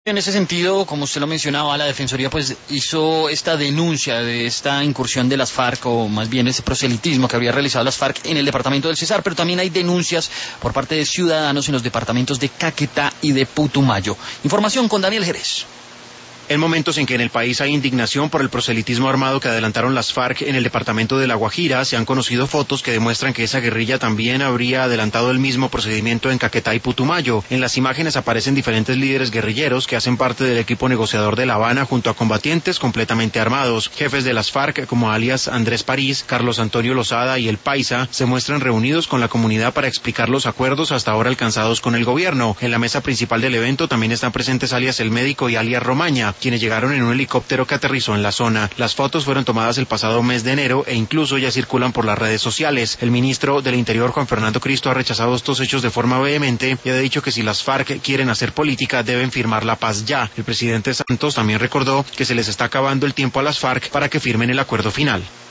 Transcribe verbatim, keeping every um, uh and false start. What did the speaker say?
En ese sentido, como usted lo mencionaba, la Defensoría pues hizo esta denuncia de esta incursión de las FARC, o más bien ese proselitismo que habría realizado las FARC en el departamento del Cesar, pero también hay denuncias por parte de ciudadanos en los departamentos de Caquetá y de Putumayo. Información con Daniel Jerez. En momentos en que en el país hay indignación por el proselitismo armado que adelantaron las FARC en el departamento de La Guajira, se han conocido fotos que demuestran que esa guerrilla también habría adelantado el mismo procedimiento en Caquetá y Putumayo. En las imágenes aparecen diferentes líderes guerrilleros que hacen parte del equipo negociador de La Habana junto a combatientes completamente armados. Jefes de las FARC como alias Andrés París, Carlos Antonio Lozada y El Paisa se muestran reunidos con la comunidad para explicar los acuerdos hasta ahora alcanzados con el gobierno. En la mesa principal del evento también están presentes alias El Médico y alias Romaña, quienes llegaron en un helicóptero que aterrizó en la zona. Las fotos fueron tomadas el pasado mes de enero e incluso ya circulan por las redes sociales. El ministro del Interior, Juan Fernando Cristo, ha rechazado estos hechos de forma vehemente y ha dicho que si las FARC quieren hacer política deben firmar la paz ya. El presidente Santos también recordó que se les está acabando el tiempo a las FARC para que firmen el acuerdo final.